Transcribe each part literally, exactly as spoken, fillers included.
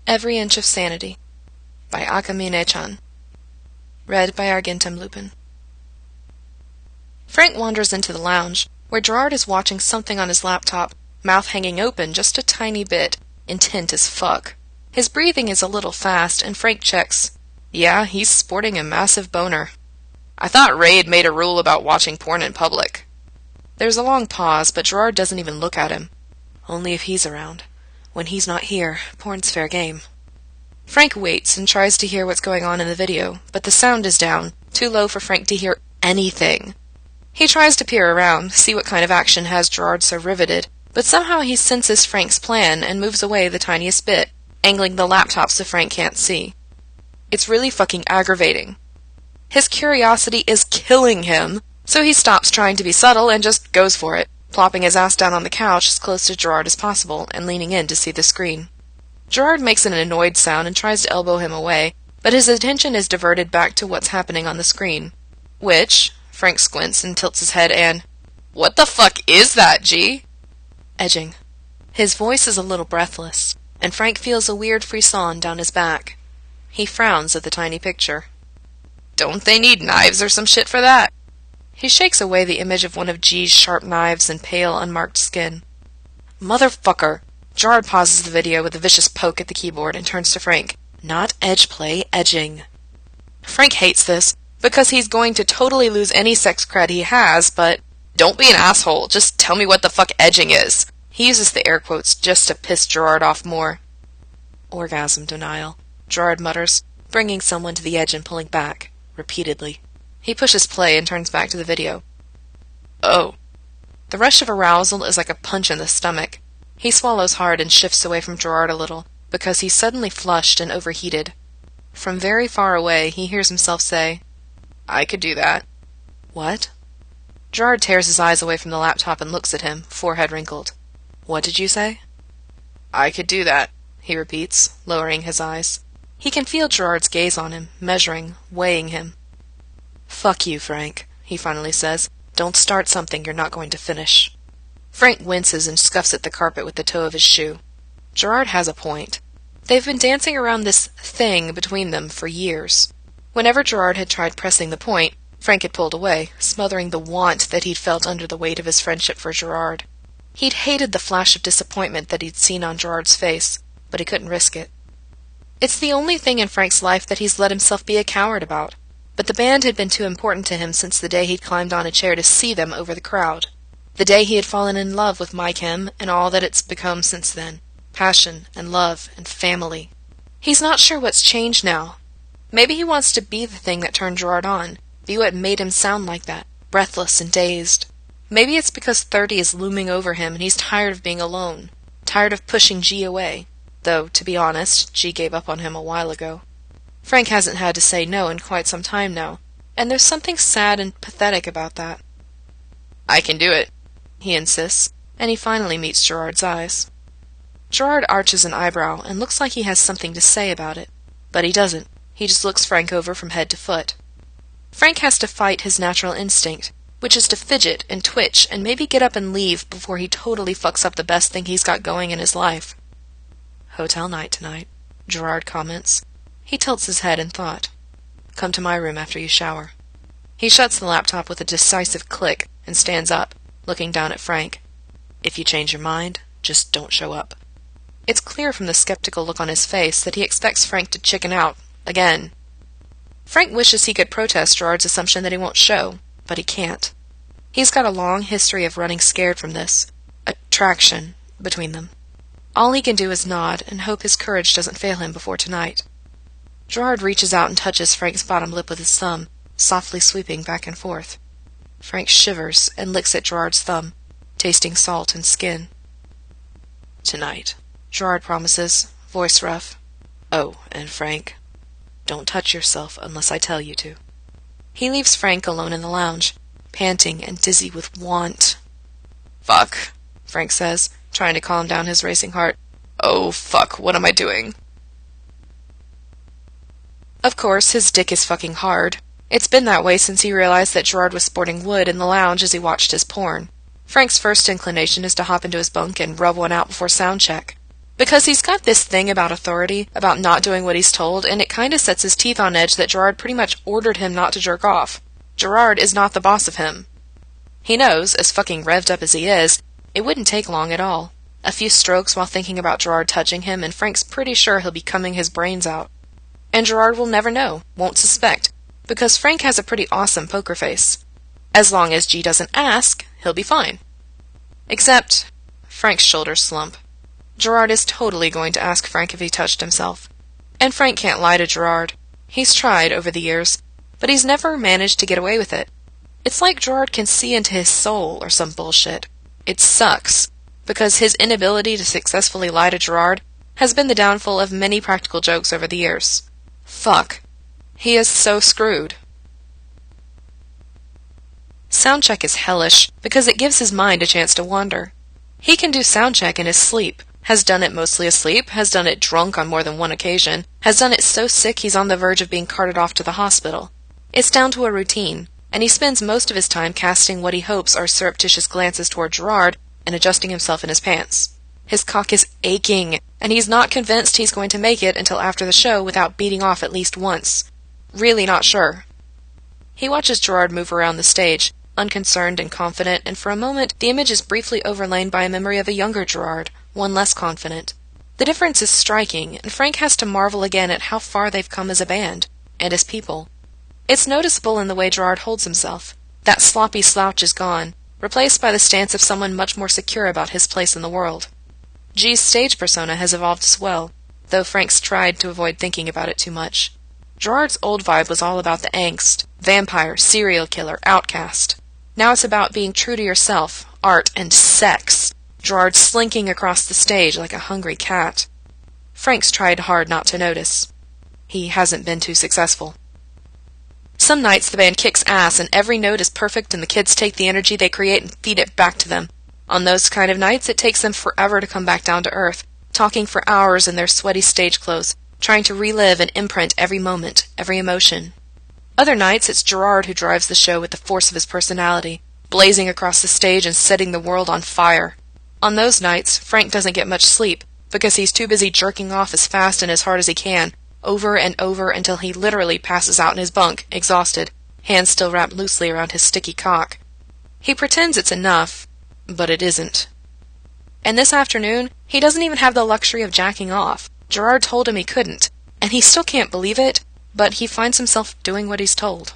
Every Inch of Sanity by Akamine-chan. Read by Argentum Lupin. Frank wanders into the lounge, where Gerard is watching something on his laptop, mouth hanging open just a tiny bit, intent as fuck. His breathing is a little fast, and Frank checks. Yeah, he's sporting a massive boner. I thought Raid made a rule about watching porn in public. There's a long pause, but Gerard doesn't even look at him. Only if he's around. When he's not here, porn's fair game. Frank waits and tries to hear what's going on in the video, but the sound is down, too low for Frank to hear anything. He tries to peer around, see what kind of action has Gerard so riveted, but somehow he senses Frank's plan and moves away the tiniest bit, angling the laptop so Frank can't see. It's really fucking aggravating. His curiosity is killing him, so he stops trying to be subtle and just goes for it, plopping his ass down on the couch as close to Gerard as possible and leaning in to see the screen. Gerard makes an annoyed sound and tries to elbow him away, but his attention is diverted back to what's happening on the screen. Which, Frank squints and tilts his head and, "What the fuck is that, G?" Edging. His voice is a little breathless, and Frank feels a weird frisson down his back. He frowns at the tiny picture. Don't they need knives or some shit for that? He shakes away the image of one of G's sharp knives and pale, unmarked skin. Motherfucker! Gerard pauses the video with a vicious poke at the keyboard and turns to Frank. Not edge play, edging. Frank hates this, because he's going to totally lose any sex cred he has, but don't be an asshole, just tell me what the fuck edging is. He uses the air quotes just to piss Gerard off more. Orgasm denial, Gerard mutters, bringing someone to the edge and pulling back, repeatedly. He pushes play and turns back to the video. Oh. The rush of arousal is like a punch in the stomach. He swallows hard and shifts away from Gerard a little, because he's suddenly flushed and overheated. From very far away, he hears himself say, I could do that. What? Gerard tears his eyes away from the laptop and looks at him, forehead wrinkled. What did you say? I could do that, he repeats, lowering his eyes. He can feel Gerard's gaze on him, measuring, weighing him. Fuck you, Frank, he finally says. Don't start something you're not going to finish. Frank winces and scuffs at the carpet with the toe of his shoe. Gerard has a point. They've been dancing around this thing between them for years. Whenever Gerard had tried pressing the point, Frank had pulled away, smothering the want that he'd felt under the weight of his friendship for Gerard. He'd hated the flash of disappointment that he'd seen on Gerard's face, but he couldn't risk it. It's the only thing in Frank's life that he's let himself be a coward about, but the band had been too important to him since the day he'd climbed on a chair to see them over the crowd. The day he had fallen in love with MyChem and all that it's become since then. Passion and love and family. He's not sure what's changed now. Maybe he wants to be the thing that turned Gerard on, be what made him sound like that, breathless and dazed. Maybe it's because thirty is looming over him and he's tired of being alone, tired of pushing G away. Though, to be honest, G gave up on him a while ago. Frank hasn't had to say no in quite some time now, and there's something sad and pathetic about that. I can do it, he insists, and he finally meets Gerard's eyes. Gerard arches an eyebrow and looks like he has something to say about it, but he doesn't. He just looks Frank over from head to foot. Frank has to fight his natural instinct, which is to fidget and twitch and maybe get up and leave before he totally fucks up the best thing he's got going in his life. Hotel night tonight, Gerard comments. He tilts his head in thought. Come to my room after you shower. He shuts the laptop with a decisive click and stands up, looking down at Frank. If you change your mind, just don't show up. It's clear from the skeptical look on his face that he expects Frank to chicken out, again. Frank wishes he could protest Gerard's assumption that he won't show, but he can't. He's got a long history of running scared from this attraction between them. All he can do is nod and hope his courage doesn't fail him before tonight. Gerard reaches out and touches Frank's bottom lip with his thumb, softly sweeping back and forth. Frank shivers and licks at Gerard's thumb, tasting salt and skin. Tonight, Gerard promises, voice rough. Oh, and Frank, don't touch yourself unless I tell you to. He leaves Frank alone in the lounge, panting and dizzy with want. Fuck, Frank says, trying to calm down his racing heart. Oh, fuck, what am I doing? Of course, his dick is fucking hard. It's been that way since he realized that Gerard was sporting wood in the lounge as he watched his porn. Frank's first inclination is to hop into his bunk and rub one out before sound check. Because he's got this thing about authority, about not doing what he's told, and it kinda sets his teeth on edge that Gerard pretty much ordered him not to jerk off. Gerard is not the boss of him. He knows, as fucking revved up as he is, it wouldn't take long at all. A few strokes while thinking about Gerard touching him, and Frank's pretty sure he'll be coming his brains out. And Gerard will never know, won't suspect, because Frank has a pretty awesome poker face. As long as G doesn't ask, he'll be fine. Except, Frank's shoulders slump. Gerard is totally going to ask Frank if he touched himself. And Frank can't lie to Gerard. He's tried over the years, but he's never managed to get away with it. It's like Gerard can see into his soul or some bullshit. It sucks, because his inability to successfully lie to Gerard has been the downfall of many practical jokes over the years. Fuck. He is so screwed. Soundcheck is hellish because it gives his mind a chance to wander. He can do soundcheck in his sleep, has done it mostly asleep, has done it drunk on more than one occasion, has done it so sick he's on the verge of being carted off to the hospital. It's down to a routine, and he spends most of his time casting what he hopes are surreptitious glances toward Gerard and adjusting himself in his pants. His cock is aching, and he's not convinced he's going to make it until after the show without beating off at least once. Really not sure. He watches Gerard move around the stage, unconcerned and confident, and for a moment the image is briefly overlain by a memory of a younger Gerard, one less confident. The difference is striking, and Frank has to marvel again at how far they've come as a band, and as people. It's noticeable in the way Gerard holds himself. That sloppy slouch is gone, replaced by the stance of someone much more secure about his place in the world. G's stage persona has evolved as well, though Frank's tried to avoid thinking about it too much. Gerard's old vibe was all about the angst, vampire, serial killer, outcast. Now it's about being true to yourself, art, and sex. Gerard slinking across the stage like a hungry cat. Frank's tried hard not to notice. He hasn't been too successful. Some nights the band kicks ass and every note is perfect and the kids take the energy they create and feed it back to them. On those kind of nights it takes them forever to come back down to earth, talking for hours in their sweaty stage clothes, trying to relive and imprint every moment, every emotion. Other nights it's Gerard who drives the show with the force of his personality, blazing across the stage and setting the world on fire. On those nights, Frank doesn't get much sleep, because he's too busy jerking off as fast and as hard as he can, over and over until he literally passes out in his bunk, exhausted, hands still wrapped loosely around his sticky cock. He pretends it's enough, but it isn't. And this afternoon, he doesn't even have the luxury of jacking off. Gerard told him he couldn't, and he still can't believe it, but he finds himself doing what he's told.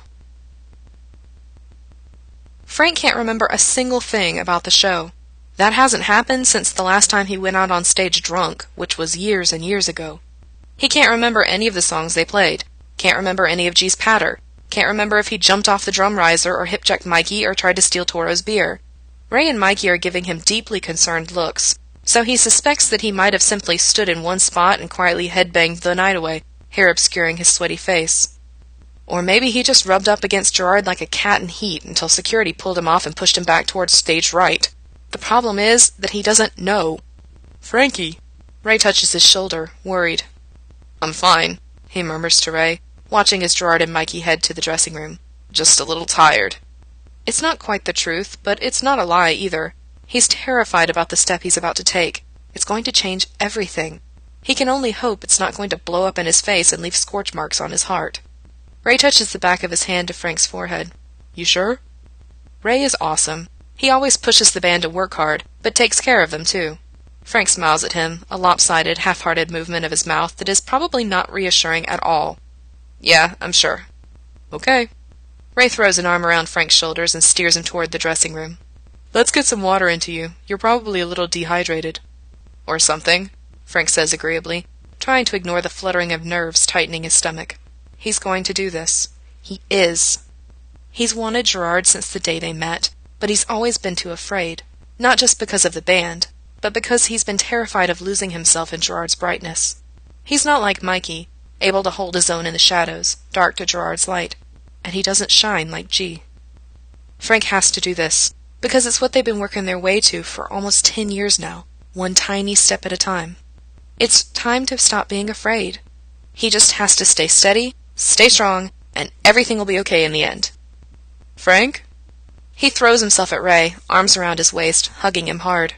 Frank can't remember a single thing about the show. That hasn't happened since the last time he went out on stage drunk, which was years and years ago. He can't remember any of the songs they played, can't remember any of G's patter, can't remember if he jumped off the drum riser or hip-checked Mikey or tried to steal Toro's beer. Ray and Mikey are giving him deeply concerned looks, so he suspects that he might have simply stood in one spot and quietly headbanged the night away, hair obscuring his sweaty face. Or maybe he just rubbed up against Gerard like a cat in heat until security pulled him off and pushed him back towards stage right. The problem is that he doesn't know. Frankie. Ray touches his shoulder, worried. I'm fine, he murmurs to Ray, watching as Gerard and Mikey head to the dressing room. Just a little tired. It's not quite the truth, but it's not a lie either. He's terrified about the step he's about to take. It's going to change everything. He can only hope it's not going to blow up in his face and leave scorch marks on his heart. Ray touches the back of his hand to Frank's forehead. You sure? Ray is awesome. He always pushes the band to work hard, but takes care of them too. Frank smiles at him, a lopsided, half-hearted movement of his mouth that is probably not reassuring at all. Yeah, I'm sure. Okay. Ray throws an arm around Frank's shoulders and steers him toward the dressing room. Let's get some water into you. You're probably a little dehydrated. Or something, Frank says agreeably, trying to ignore the fluttering of nerves tightening his stomach. He's going to do this. He is. He's wanted Gerard since the day they met, but he's always been too afraid. Not just because of the band, but because he's been terrified of losing himself in Gerard's brightness. He's not like Mikey, able to hold his own in the shadows, dark to Gerard's light, and he doesn't shine like G. Frank has to do this, because it's what they've been working their way to for almost ten years now, one tiny step at a time. It's time to stop being afraid. He just has to stay steady, stay strong, and everything will be okay in the end. Frank? He throws himself at Ray, arms around his waist, hugging him hard.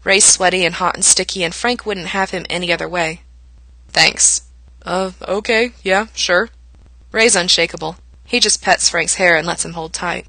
Ray's sweaty and hot and sticky, and Frank wouldn't have him any other way. Thanks. Uh, okay, yeah, sure. Ray's unshakable. He just pets Frank's hair and lets him hold tight.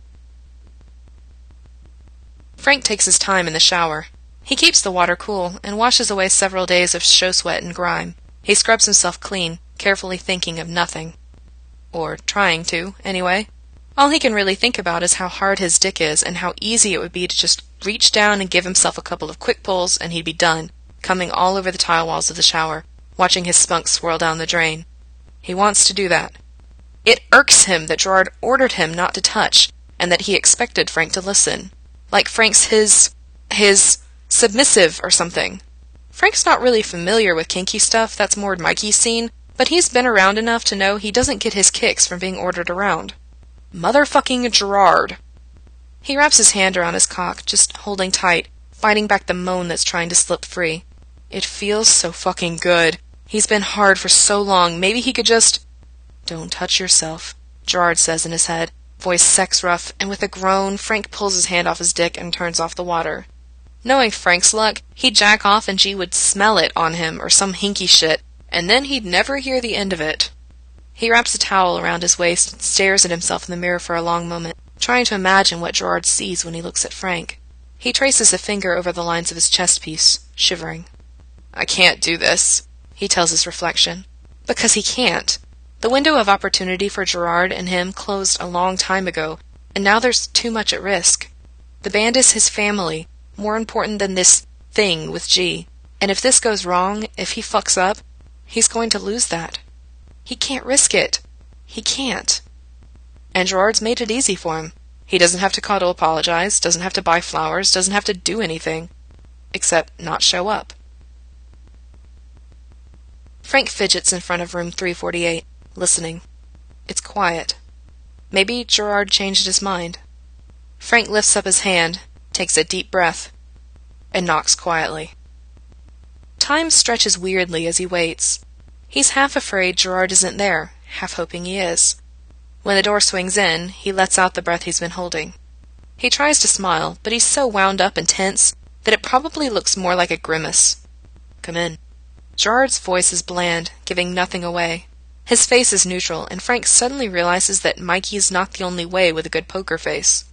Frank takes his time in the shower. He keeps the water cool and washes away several days of show sweat and grime. He scrubs himself clean, carefully thinking of nothing. Or trying to, anyway. All he can really think about is how hard his dick is and how easy it would be to just reach down and give himself a couple of quick pulls and he'd be done, coming all over the tile walls of the shower, watching his spunk swirl down the drain. He wants to do that. It irks him that Gerard ordered him not to touch and that he expected Frank to listen. Like Frank's his... his... submissive or something. Frank's not really familiar with kinky stuff, that's more Mikey's scene, but he's been around enough to know he doesn't get his kicks from being ordered around. Motherfucking Gerard. He wraps his hand around his cock, just holding tight, fighting back the moan that's trying to slip free. It feels so fucking good. He's been hard for so long, maybe he could just... Don't touch yourself, Gerard says in his head, voice sex rough, and with a groan, Frank pulls his hand off his dick and turns off the water. Knowing Frank's luck, he'd jack off and G would smell it on him or some hinky shit, and then he'd never hear the end of it. He wraps a towel around his waist and stares at himself in the mirror for a long moment, trying to imagine what Gerard sees when he looks at Frank. He traces a finger over the lines of his chest piece, shivering. I can't do this, he tells his reflection. Because he can't. The window of opportunity for Gerard and him closed a long time ago, and now there's too much at risk. The band is his family, more important than this thing with G. And if this goes wrong, if he fucks up, he's going to lose that. He can't risk it. He can't. And Gerard's made it easy for him. He doesn't have to call to apologize, doesn't have to buy flowers, doesn't have to do anything. Except not show up. Frank fidgets in front of room three forty-eight, listening. It's quiet. Maybe Gerard changed his mind. Frank lifts up his hand, takes a deep breath, and knocks quietly. Time stretches weirdly as he waits. He's half afraid Gerard isn't there, half hoping he is. When the door swings in, he lets out the breath he's been holding. He tries to smile, but he's so wound up and tense that it probably looks more like a grimace. Come in. Gerard's voice is bland, giving nothing away. His face is neutral, and Frank suddenly realizes that Mikey's not the only way with a good poker face.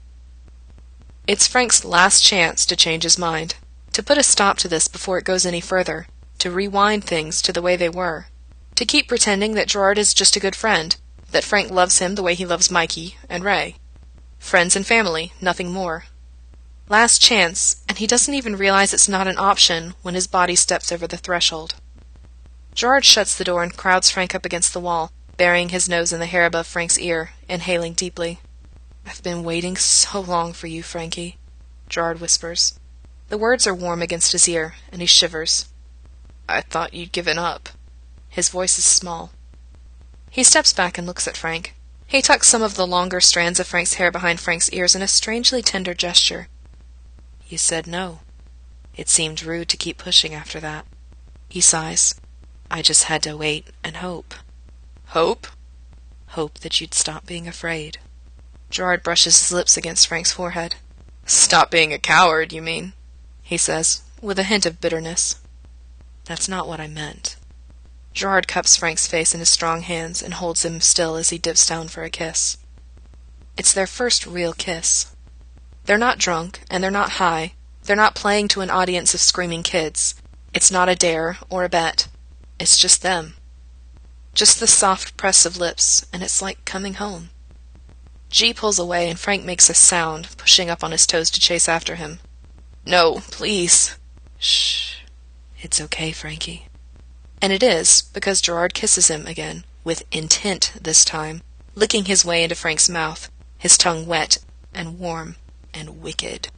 It's Frank's last chance to change his mind, to put a stop to this before it goes any further, to rewind things to the way they were, to keep pretending that Gerard is just a good friend, that Frank loves him the way he loves Mikey and Ray. Friends and family, nothing more. Last chance, and he doesn't even realize it's not an option when his body steps over the threshold. Gerard shuts the door and crowds Frank up against the wall, burying his nose in the hair above Frank's ear, inhaling deeply. I've been waiting so long for you, Frankie, Gerard whispers. The words are warm against his ear, and he shivers. I thought you'd given up. His voice is small. He steps back and looks at Frank. He tucks some of the longer strands of Frank's hair behind Frank's ears in a strangely tender gesture. You said no. It seemed rude to keep pushing after that. He sighs. I just had to wait and hope. Hope? Hope that you'd stop being afraid. Gerard brushes his lips against Frank's forehead. Stop being a coward, you mean? He says, with a hint of bitterness. That's not what I meant. Gerard cups Frank's face in his strong hands and holds him still as he dips down for a kiss. It's their first real kiss. They're not drunk, and they're not high. They're not playing to an audience of screaming kids. It's not a dare or a bet. It's just them. Just the soft press of lips, and it's like coming home. G pulls away, and Frank makes a sound, pushing up on his toes to chase after him. No, please. Shh. It's okay, Frankie. And it is, because Gerard kisses him again, with intent this time, licking his way into Frank's mouth, his tongue wet and warm and wicked.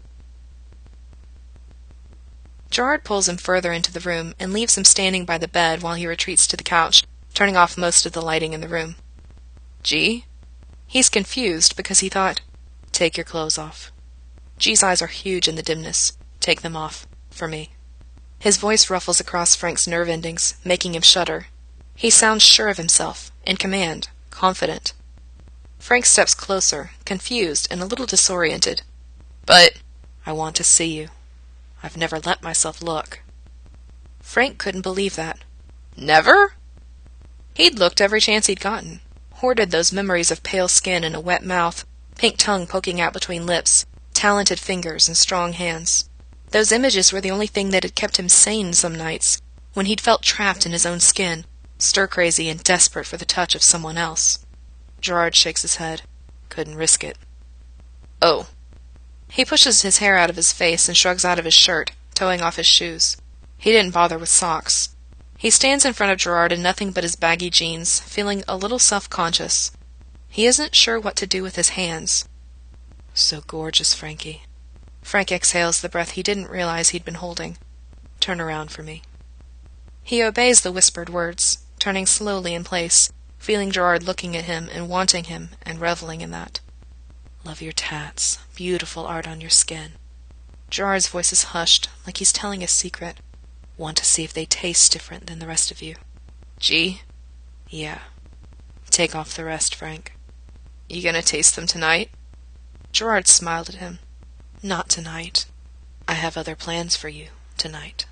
Gerard pulls him further into the room and leaves him standing by the bed while he retreats to the couch, turning off most of the lighting in the room. G? He's confused because he thought, take your clothes off. G's eyes are huge in the dimness. Take them off. For me. His voice ruffles across Frank's nerve endings, making him shudder. He sounds sure of himself, in command, confident. Frank steps closer, confused and a little disoriented. But I want to see you. I've never let myself look." Frank couldn't believe that. Never? He'd looked every chance he'd gotten, hoarded those memories of pale skin and a wet mouth, pink tongue poking out between lips, talented fingers and strong hands. Those images were the only thing that had kept him sane some nights, when he'd felt trapped in his own skin, stir-crazy and desperate for the touch of someone else. Gerard shakes his head. Couldn't risk it. Oh. He pushes his hair out of his face and shrugs out of his shirt, toeing off his shoes. He didn't bother with socks. He stands in front of Gerard in nothing but his baggy jeans, feeling a little self-conscious. He isn't sure what to do with his hands. So gorgeous, Frankie. Frank exhales the breath he didn't realize he'd been holding. Turn around for me. He obeys the whispered words, turning slowly in place, feeling Gerard looking at him and wanting him and reveling in that. Love your tats. Beautiful art on your skin. Gerard's voice is hushed, like he's telling a secret. Want to see if they taste different than the rest of you. Gee? Yeah. Take off the rest, Frank. You gonna taste them tonight? Gerard smiled at him. Not tonight. I have other plans for you tonight.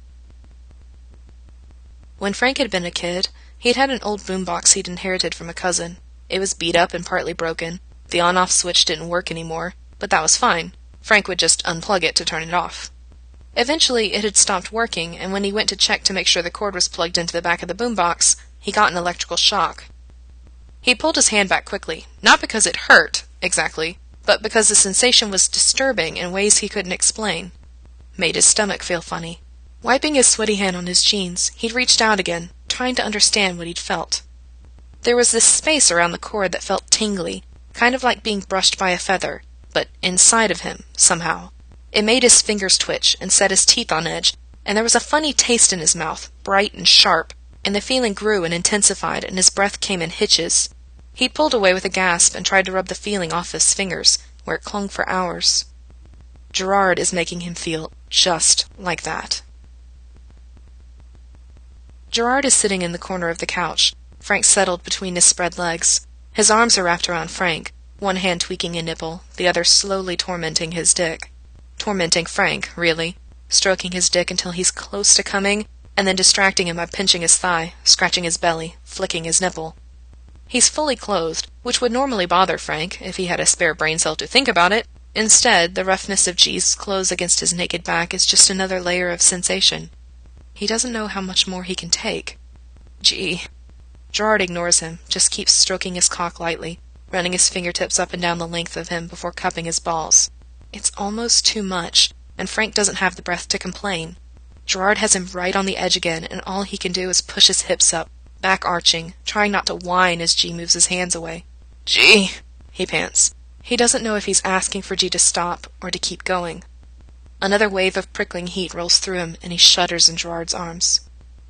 When Frank had been a kid, he'd had an old boombox he'd inherited from a cousin. It was beat up and partly broken. The on-off switch didn't work anymore, but that was fine. Frank would just unplug it to turn it off. Eventually, it had stopped working, and when he went to check to make sure the cord was plugged into the back of the boombox, he got an electrical shock. He pulled his hand back quickly, not because it hurt, exactly, but because the sensation was disturbing in ways he couldn't explain. Made his stomach feel funny. Wiping his sweaty hand on his jeans, he'd reached out again, trying to understand what he'd felt. There was this space around the cord that felt tingly, kind of like being brushed by a feather, but inside of him, somehow. It made his fingers twitch and set his teeth on edge, and there was a funny taste in his mouth, bright and sharp, and the feeling grew and intensified, and his breath came in hitches. He pulled away with a gasp and tried to rub the feeling off his fingers, where it clung for hours. Gerard is making him feel just like that. Gerard is sitting in the corner of the couch, Frank settled between his spread legs. His arms are wrapped around Frank, one hand tweaking a nipple, the other slowly tormenting his dick. Tormenting Frank, really, stroking his dick until he's close to coming, and then distracting him by pinching his thigh, scratching his belly, flicking his nipple. He's fully clothed, which would normally bother Frank if he had a spare brain cell to think about it. Instead, the roughness of G's clothes against his naked back is just another layer of sensation. He doesn't know how much more he can take. Gee. Gerard ignores him, just keeps stroking his cock lightly, running his fingertips up and down the length of him before cupping his balls. It's almost too much, and Frank doesn't have the breath to complain. Gerard has him right on the edge again, and all he can do is push his hips up, back arching, trying not to whine as G moves his hands away. G, he pants. He doesn't know if he's asking for G to stop or to keep going. Another wave of prickling heat rolls through him, and he shudders in Gerard's arms.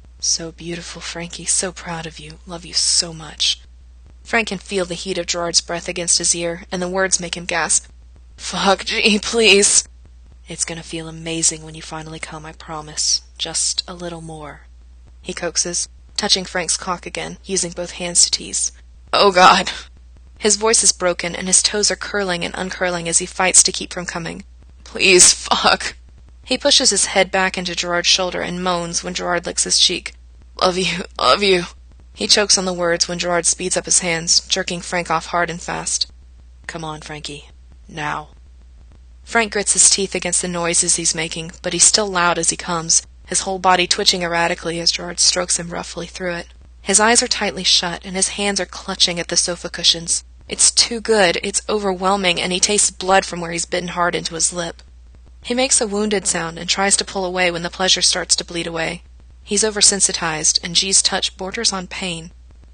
So beautiful, Frankie, so proud of you, love you so much. Frank can feel the heat of Gerard's breath against his ear, and the words make him gasp. Fuck, G, please. It's gonna feel amazing when you finally come, I promise. Just a little more. He coaxes, touching Frank's cock again, using both hands to tease. Oh, God. His voice is broken, and his toes are curling and uncurling as he fights to keep from coming. Please, fuck. He pushes his head back into Gerard's shoulder and moans when Gerard licks his cheek. Love you, love you. He chokes on the words when Gerard speeds up his hands, jerking Frank off hard and fast. Come on, Frankie. Now. Frank grits his teeth against the noises he's making, but he's still loud as he comes, his whole body twitching erratically as Gerard strokes him roughly through it. His eyes are tightly shut, and his hands are clutching at the sofa cushions. It's too good, it's overwhelming, and he tastes blood from where he's bitten hard into his lip. He makes a wounded sound and tries to pull away when the pleasure starts to bleed away. He's oversensitized, and G's touch borders on pain.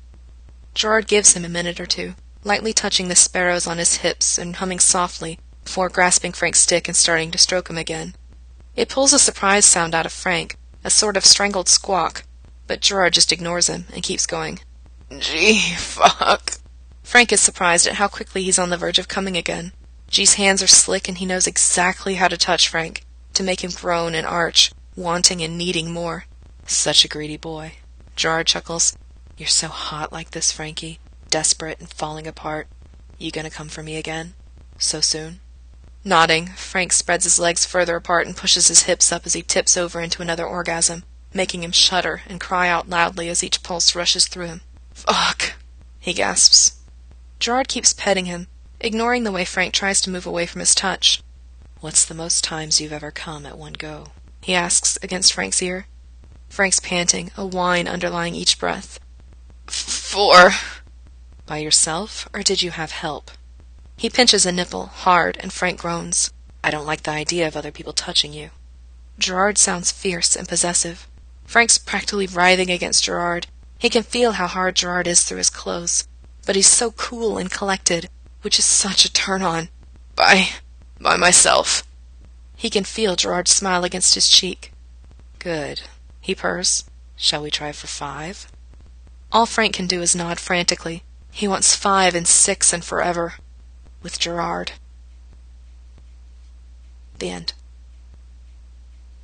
Gerard gives him a minute or two, lightly touching the sparrows on his hips and humming softly, before grasping Frank's stick and starting to stroke him again. It pulls a surprise sound out of Frank, a sort of strangled squawk, but Gerard just ignores him and keeps going. Gee, fuck. Frank is surprised at how quickly he's on the verge of coming again. G's hands are slick and he knows exactly how to touch Frank, to make him groan and arch, wanting and needing more. Such a greedy boy. Gerard chuckles. You're so hot like this, Frankie. Desperate and falling apart. You gonna come for me again? So soon? Nodding, Frank spreads his legs further apart and pushes his hips up as he tips over into another orgasm, making him shudder and cry out loudly as each pulse rushes through him. Fuck, he gasps. Gerard keeps petting him, ignoring the way Frank tries to move away from his touch. What's the most times you've ever come at one go? He asks against Frank's ear. Frank's panting, a whine underlying each breath. Four. By yourself, or did you have help? He pinches a nipple, hard, and Frank groans. I don't like the idea of other people touching you. Gerard sounds fierce and possessive. Frank's practically writhing against Gerard. He can feel how hard Gerard is through his clothes. But he's so cool and collected, which is such a turn-on. By... by myself. He can feel Gerard's smile against his cheek. Good, he purrs. Shall we try for five? All Frank can do is nod frantically. He wants five and six and forever. With Gerard. The end.